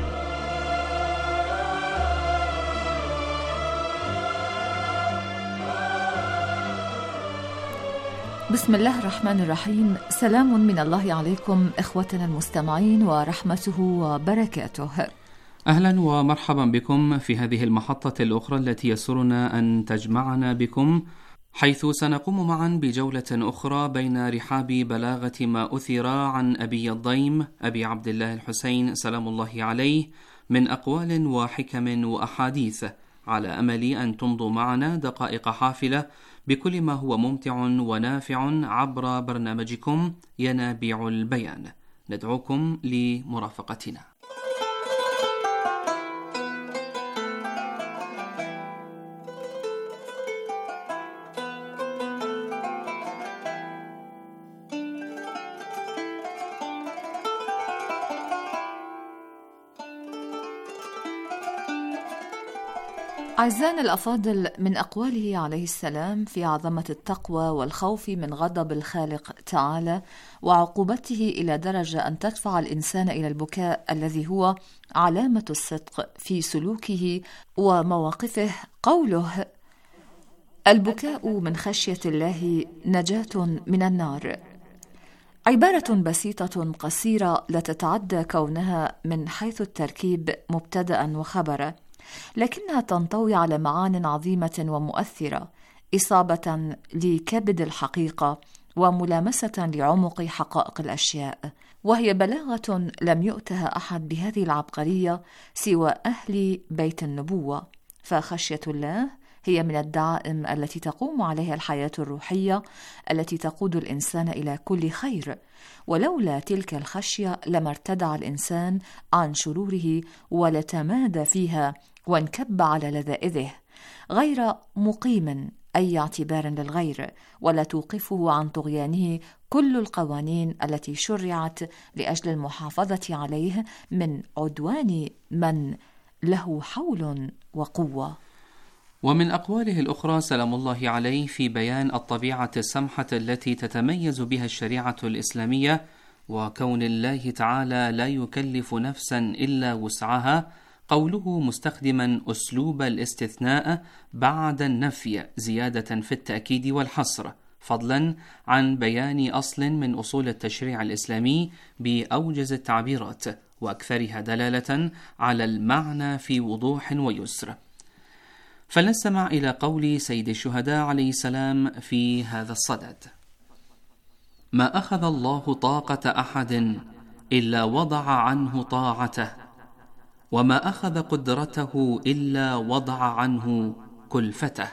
بسم الله الرحمن الرحيم. سلام من الله عليكم إخوتنا المستمعين ورحمته وبركاته. أهلا ومرحبا بكم في هذه المحطة الأخرى التي يسرنا أن تجمعنا بكم، حيث سنقوم معا بجولة أخرى بين رحاب بلاغة ما أثر عن أبي الضيم أبي عبد الله الحسين سلام الله عليه من أقوال وحكم وأحاديث، على أمل أن تمضوا معنا دقائق حافلة بكل ما هو ممتع ونافع عبر برنامجكم ينابيع البيان. ندعوكم لمرافقتنا. أعزائنا الأفاضل، من أقواله عليه السلام في عظمة التقوى والخوف من غضب الخالق تعالى وعقوبته إلى درجة أن تدفع الإنسان إلى البكاء الذي هو علامة الصدق في سلوكه ومواقفه، قوله: البكاء من خشية الله نجاة من النار. عبارة بسيطة قصيرة لا تتعدى كونها من حيث التركيب مبتدأ وخبرا، لكنها تنطوي على معان عظيمة ومؤثرة، إصابة لكبد الحقيقة وملامسة لعمق حقائق الأشياء، وهي بلاغة لم يؤتها أحد بهذه العبقرية سوى أهل بيت النبوة. فخشية الله هي من الدعائم التي تقوم عليها الحياة الروحية التي تقود الإنسان إلى كل خير، ولولا تلك الخشية لما ارتدع الإنسان عن شروره ولتمادى فيها وانكب على لذائذه، غير مقيم أي اعتبار للغير، ولا توقفه عن طغيانه كل القوانين التي شرعت لأجل المحافظة عليه من عدوان من له حول وقوة. ومن أقواله الأخرى سلام الله عليه في بيان الطبيعة السمحة التي تتميز بها الشريعة الإسلامية، وكون الله تعالى لا يكلف نفسا إلا وسعها، قوله مستخدما أسلوب الاستثناء بعد النفي زيادة في التأكيد والحصر، فضلا عن بيان أصل من أصول التشريع الإسلامي بأوجز التعبيرات وأكثرها دلالة على المعنى في وضوح ويسر. فلنستمع إلى قول سيد الشهداء عليه السلام في هذا الصدد: ما أخذ الله طاقة أحد إلا وضع عنه طاعته، وما أخذ قدرته إلا وضع عنه كلفته.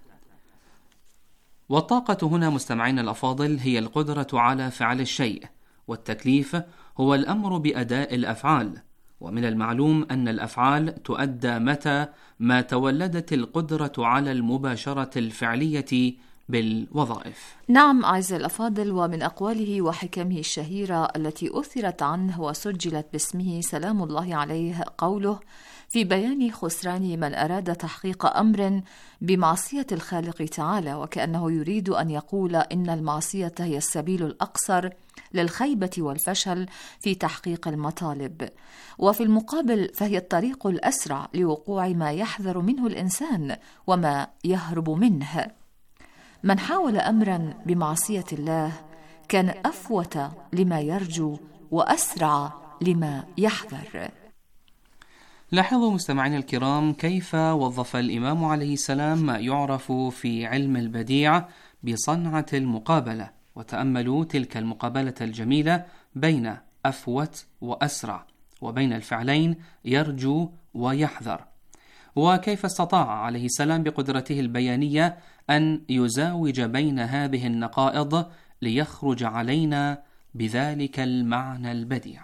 والطاقة هنا مستمعين الأفاضل هي القدرة على فعل الشيء، والتكليف هو الأمر بأداء الأفعال، ومن المعلوم أن الأفعال تؤدى متى ما تولدت القدرة على المباشرة الفعلية بالوظائف. نعم أعزائي الأفاضل، ومن أقواله وحكمه الشهيرة التي أثرت عنه وسجلت باسمه سلام الله عليه قوله في بيان خسران من أراد تحقيق أمر بمعصية الخالق تعالى، وكأنه يريد أن يقول إن المعصية هي السبيل الأقصر للخيبة والفشل في تحقيق المطالب، وفي المقابل فهي الطريق الأسرع لوقوع ما يحذر منه الإنسان وما يهرب منه. من حاول أمرا بمعصية الله كان أفوت لما يرجو وأسرع لما يحذر. لاحظوا مستمعين الكرام كيف وظف الإمام عليه السلام ما يعرف في علم البديع بصنعة المقابلة، وتأملوا تلك المقابلة الجميلة بين أفوت وأسرع، وبين الفعلين يرجو ويحذر، وكيف استطاع عليه السلام بقدرته البيانية أن يزاوج بين هذه النقائض ليخرج علينا بذلك المعنى البديع.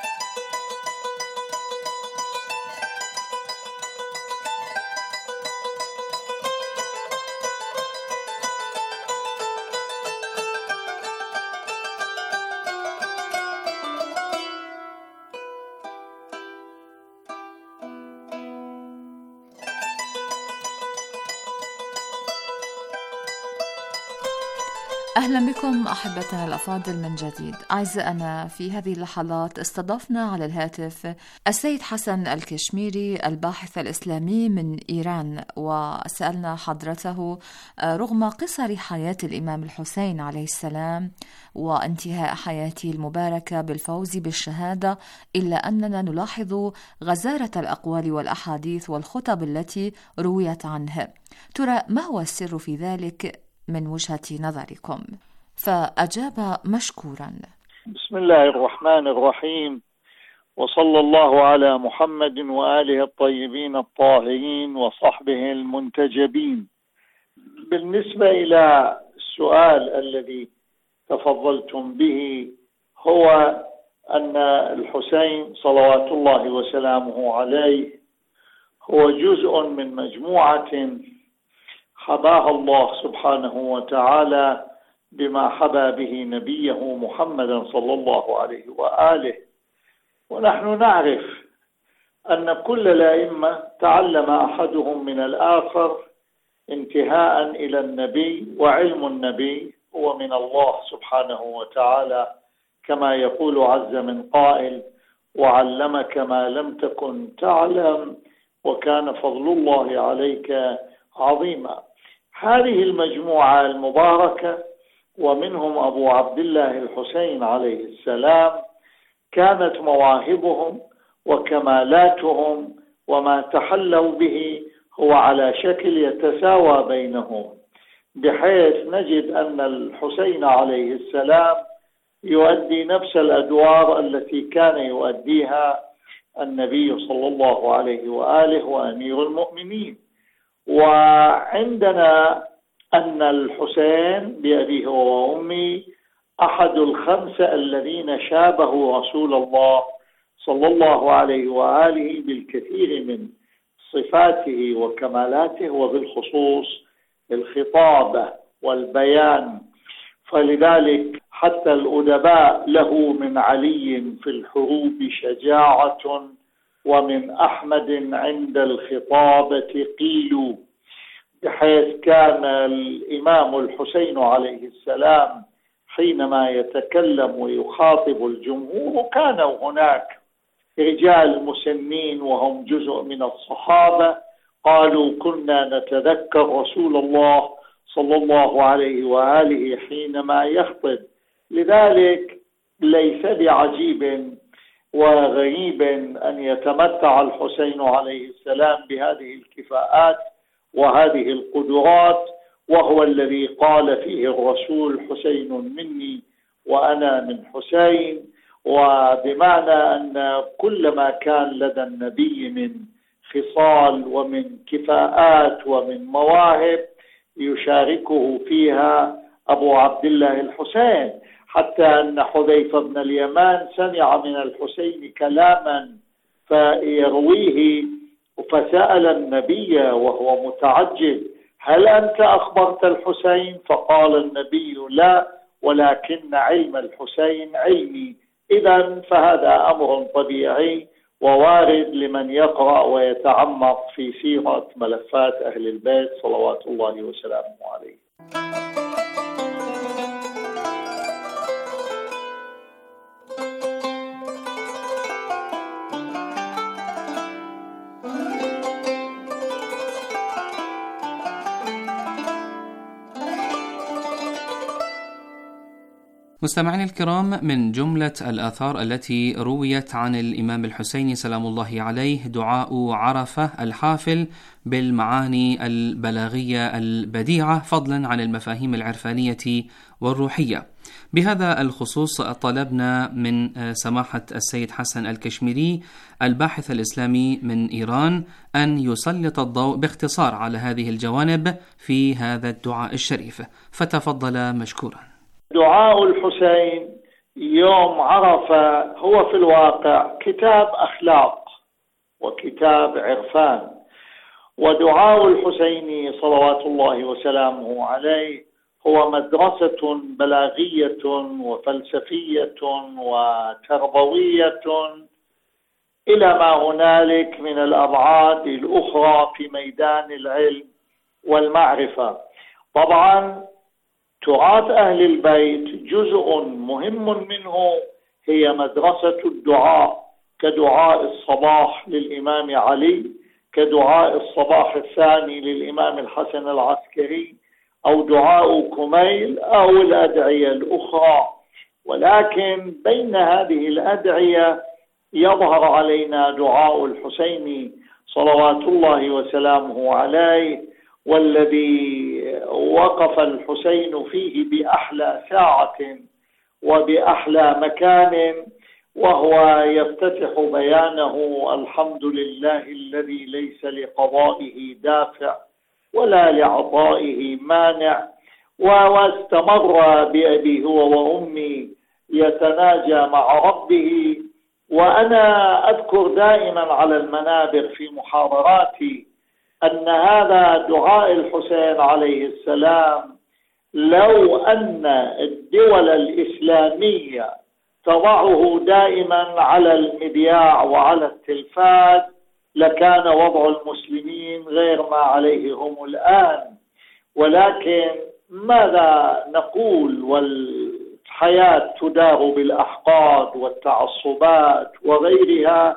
أهلا بكم أحبتنا الأفاضل من جديد. أعزائنا، في هذه اللحظات استضفنا على الهاتف السيد حسن الكشميري الباحث الإسلامي من إيران، وسألنا حضرته رغم قصر حياة الإمام الحسين عليه السلام وانتهاء حياته المباركة بالفوز بالشهادة، إلا أننا نلاحظ غزارة الأقوال والأحاديث والخطب التي رويت عنه. ترى ما هو السر في ذلك من وجهة نظركم؟ فأجاب مشكورا: بسم الله الرحمن الرحيم، وصلى الله على محمد وآله الطيبين الطاهرين وصحبه المنتجبين. بالنسبة إلى السؤال الذي تفضلتم به، هو أن الحسين صلوات الله وسلامه عليه هو جزء من مجموعة حباها الله سبحانه وتعالى بما حبى به نبيه محمدا صلى الله عليه وآله. ونحن نعرف أن كل الأئمة تعلم أحدهم من الآخر انتهاء إلى النبي، وعلم النبي هو من الله سبحانه وتعالى، كما يقول عز من قائل: وعلمك ما لم تكن تعلم وكان فضل الله عليك عظيما. هذه المجموعة المباركة ومنهم أبو عبد الله الحسين عليه السلام كانت مواهبهم وكمالاتهم وما تحلوا به هو على شكل يتساوى بينهم، بحيث نجد أن الحسين عليه السلام يؤدي نفس الأدوار التي كان يؤديها النبي صلى الله عليه وآله وأمير المؤمنين. وعندنا أن الحسين بأبيه وأمي أحد الخمسة الذين شابهوا رسول الله صلى الله عليه وآله بالكثير من صفاته وكمالاته، وبالخصوص الخطابة والبيان. فلذلك حتى الأدباء له من علي في الحروب شجاعة، ومن أحمد عند الخطابة قيلوا، بحيث كان الإمام الحسين عليه السلام حينما يتكلم ويخاطب الجمهور كانوا هناك رجال مسنين وهم جزء من الصحابة قالوا كنا نتذكر رسول الله صلى الله عليه وآله حينما يخطب. لذلك ليس بعجيب وغريب أن يتمتع الحسين عليه السلام بهذه الكفاءات وهذه القدرات، وهو الذي قال فيه الرسول حسين مني وأنا من حسين، وبمعنى أن كل ما كان لدى النبي من خصال ومن كفاءات ومن مواهب يشاركه فيها أبو عبد الله الحسين، حتى أن حذيفة بن اليمان سمع من الحسين كلاما فيرويه فسأل النبي وهو متعجب هل أنت أخبرت الحسين؟ فقال النبي لا، ولكن علم الحسين علمي. إذن فهذا أمر طبيعي ووارد لمن يقرأ ويتعمق في سيرة ملفات أهل البيت صلوات الله وسلامه عليه. مستمعينا الكرام، من جملة الآثار التي رويت عن الإمام الحسين سلام الله عليه دعاء عرفة الحافل بالمعاني البلاغية البديعة فضلا عن المفاهيم العرفانية والروحية. بهذا الخصوص طلبنا من سماحة السيد حسن الكشميري الباحث الإسلامي من إيران أن يسلط الضوء باختصار على هذه الجوانب في هذا الدعاء الشريف، فتفضل مشكورا. دعاء الحسين يوم عرفة هو في الواقع كتاب أخلاق وكتاب عرفان، ودعاء الحسين صلوات الله وسلامه عليه هو مدرسة بلاغية وفلسفية وتربوية إلى ما هنالك من الأبعاد الأخرى في ميدان العلم والمعرفة. طبعا تراث أهل البيت جزء مهم منه هي مدرسة الدعاء، كدعاء الصباح للإمام علي، كدعاء الصباح الثاني للإمام الحسن العسكري، أو دعاء كميل أو الأدعية الأخرى. ولكن بين هذه الأدعية يظهر علينا دعاء الحسين صلوات الله وسلامه عليه، والذي وقف الحسين فيه بأحلى ساعة وبأحلى مكان، وهو يفتتح بيانه الحمد لله الذي ليس لقضائه دافع ولا لعطائه مانع، واستمر بأبي هو وأمي يتناجى مع ربه. وأنا أذكر دائما على المنابر في محاضراتي أن هذا دعاء الحسين عليه السلام لو أن الدول الإسلامية تضعه دائما على المذياع وعلى التلفاز لكان وضع المسلمين غير ما عليه هم الآن. ولكن ماذا نقول والحياة تدار بالأحقاد والتعصبات وغيرها،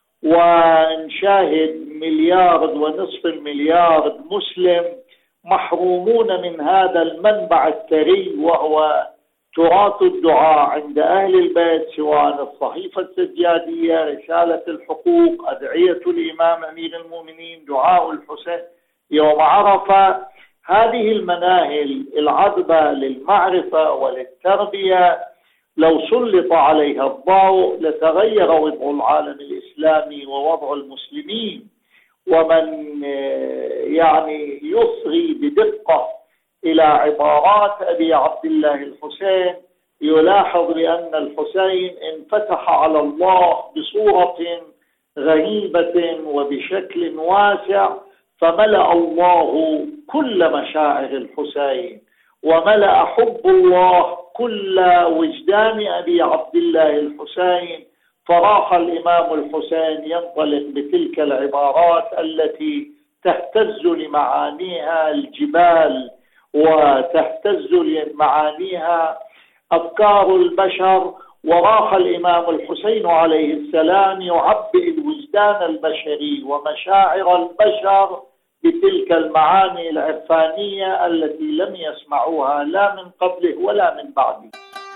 ونشاهد 1.5 مليار مسلم محرومون من هذا المنبع الثري وهو تراث الدعاء عند أهل البيت، سواء الصحيفة السجادية، رسالة الحقوق، أدعية الإمام أمير المؤمنين، دعاء الحسين يوم عرفة. هذه المناهل العذبة للمعرفة وللتربية لو سلط عليها الضوء لتغير وضع العالم الإسلامي ووضع المسلمين. ومن يعني يصغي بدقة إلى عبارات أبي عبد الله الحسين يلاحظ بأن الحسين انفتح على الله بصورة غريبة وبشكل واسع فملأ الله كل مشاعر الحسين، وملأ حب الله كل وجدان أبي عبد الله الحسين، فراح الإمام الحسين ينطلق بتلك العبارات التي تهتز لمعانيها الجبال وتهتز لمعانيها أفكار البشر. وراح الإمام الحسين عليه السلام يعبئ الوجدان البشري ومشاعر البشر بتلك المعاني العرفانية التي لم يسمعوها لا من قبله ولا من بعده.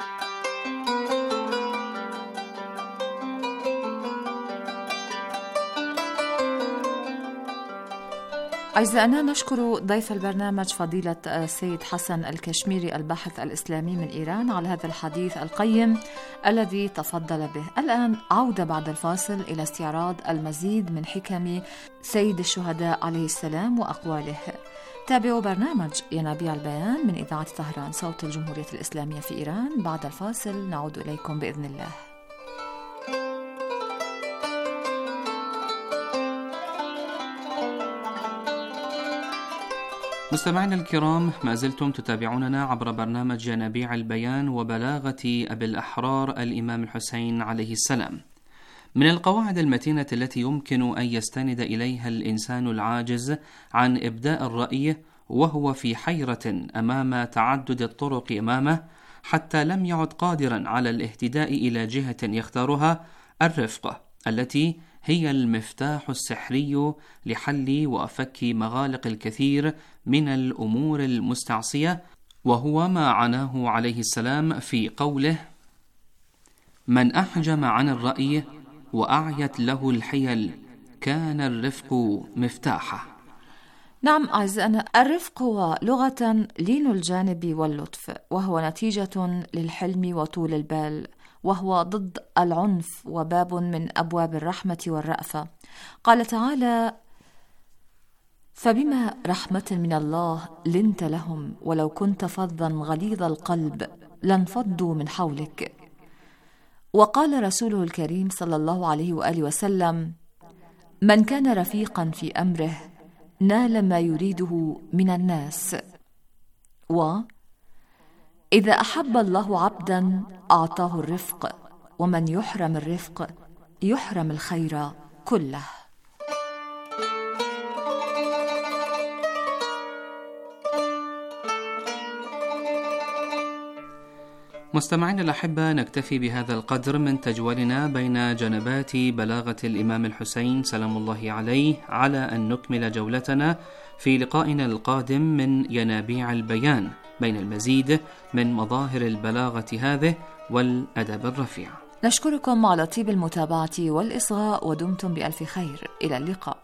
أعزائنا، نشكر ضيف البرنامج فضيلة السيد حسن الكشميري الباحث الإسلامي من إيران على هذا الحديث القيم الذي تفضل به. الآن عودة بعد الفاصل إلى استعراض المزيد من حكم سيد الشهداء عليه السلام وأقواله. تابعوا برنامج ينابيع البيان من إذاعة طهران صوت الجمهورية الإسلامية في إيران. بعد الفاصل نعود إليكم بإذن الله. مستمعينا الكرام، ما زلتم تتابعوننا عبر برنامج ينابيع البيان وبلاغة أبي الأحرار الإمام الحسين عليه السلام. من القواعد المتينة التي يمكن أن يستند إليها الإنسان العاجز عن إبداء الرأي وهو في حيرة أمام تعدد الطرق أمامه حتى لم يعد قادرا على الاهتداء إلى جهة يختارها، الرفق التي هي المفتاح السحري لحل وفك مغالق الكثير من الأمور المستعصية، وهو ما عناه عليه السلام في قوله: من أحجم عن الرأي وأعيت له الحيل كان الرفق مفتاحه. نعم أعزائنا، الرفق هو لغة لين الجانب واللطف، وهو نتيجة للحلم وطول البال، وهو ضد العنف وباب من أبواب الرحمة والرأفة. قال تعالى: فبما رحمة من الله لنت لهم ولو كنت فظا غليظ القلب لانفضوا من حولك. وقال رسوله الكريم صلى الله عليه وآله وسلم: من كان رفيقا في أمره نال ما يريده من الناس. إذا أحب الله عبدا أعطاه الرفق، ومن يحرم الرفق يحرم الخير كله. مستمعين الأحبة، نكتفي بهذا القدر من تجولنا بين جنبات بلاغة الإمام الحسين سلام الله عليه، على أن نكمل جولتنا في لقائنا القادم من ينابيع البيان بين المزيد من مظاهر البلاغة هذه والأدب الرفيع. نشكركم على طيب المتابعة والإصغاء، ودمتم بألف خير. إلى اللقاء.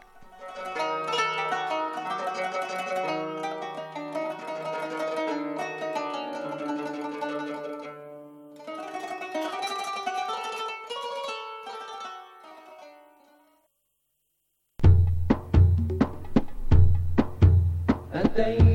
أتينا